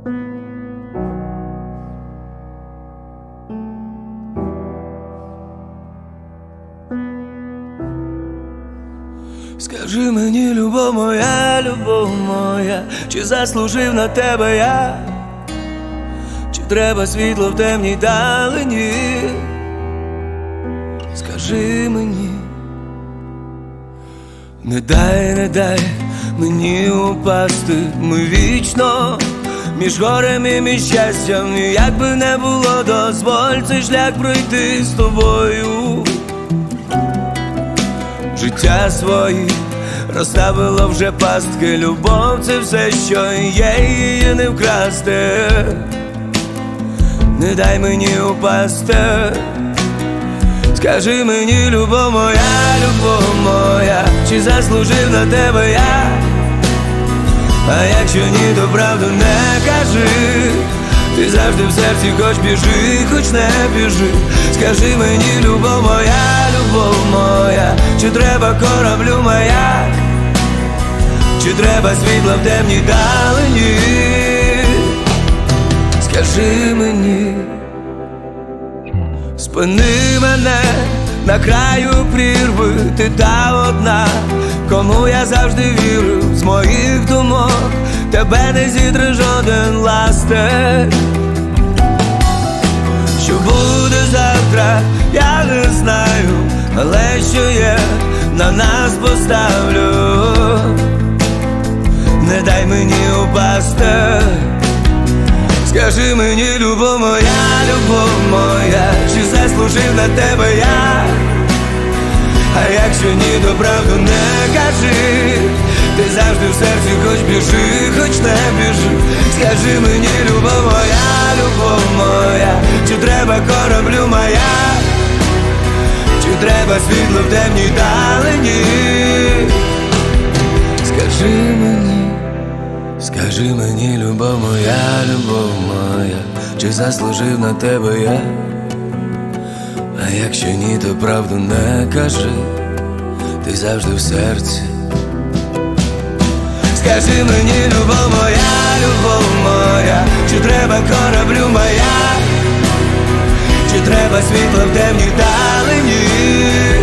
Скажи мені, любов моя, чи заслужив на тебе я, чи треба світло в темній далині? Скажи мені, не дай мені упасти, ми вічно між горем і між щастям. І як би не було, дозволь цей шлях пройти з тобою. Життя своє розставило вже пастки, любов це все, що є, її не вкрасти. Не дай мені упасти. Скажи мені, любов моя, чи заслужив на тебе я? А якщо ні, то правду не кажи. Ти завжди в серці, хоч біжи, хоч не біжи. Скажи мені, любов моя, чи треба кораблю маяк, чи треба світла в темній далині? Скажи мені, спини мене на краю прірви, ти та одна, кому я завжди вірив. З моїх думок тебе не зітре жоден ластер. Що буде завтра, я не знаю, але що є, на нас поставлю. Не дай мені упасти. Скажи мені, любов моя, чи заслужив на тебе я? А якщо ні, то правду не кажи. Ти завжди в серці, хоч біжи, хоч не біжи. Скажи мені, любов моя, чи треба кораблю маяк, чи треба світло в темній далині? Скажи мені, любов моя, чи заслужив на тебе я? А якщо ні, то правду не кажи. Ти завжди в серці. Скажи мені, любов моя, чи треба кораблю маяк, чи треба світло в темній далині?